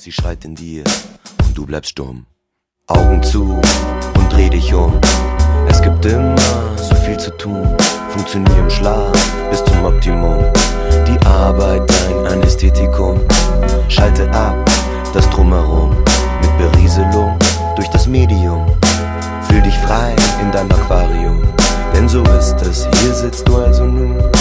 sie schreit in dir und du bleibst stumm. Augen zu und dreh dich um. Es gibt immer so viel zu tun. Funktionier im Schlaf bis zum Optimum. Die Arbeit, dein Anästhetikum. Schalte ab das Drumherum mit Berieselung durch das Medium. Fühl dich frei in deinem Aquarium, denn so ist es, hier sitzt du also nun.